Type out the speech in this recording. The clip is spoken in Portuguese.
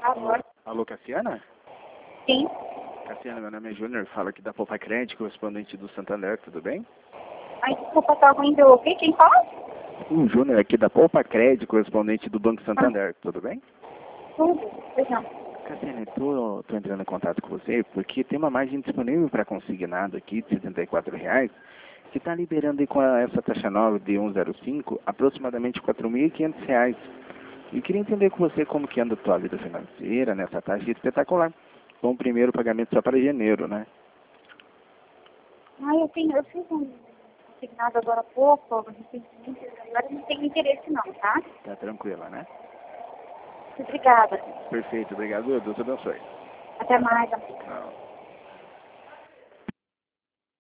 Alô? Alô, Cassiana? Sim. Cassiana, meu nome é Júnior, falo aqui da Poupa Crédito, correspondente do Santander, tudo bem? Ai, desculpa, tá ruim de ouvir. Quem fala? O Júnior aqui da Poupa Crédito, correspondente do Banco Santander, tudo bem? Tudo. Pois não. Cassiana, tô entrando em contato com você porque tem uma margem disponível para consignado aqui de R$ 74, que está liberando aí com essa taxa nova de 1,05, aproximadamente R$ 4.500. E queria entender com você como que anda a tua vida financeira nessa taxa espetacular. Com o primeiro pagamento só para janeiro, né? Ai, eu fiz um consignado agora há pouco, recentemente, agora não tenho interesse não, tá? Tá tranquila, né? Obrigada. Perfeito, obrigado. Deus te abençoe. Até mais. Tchau.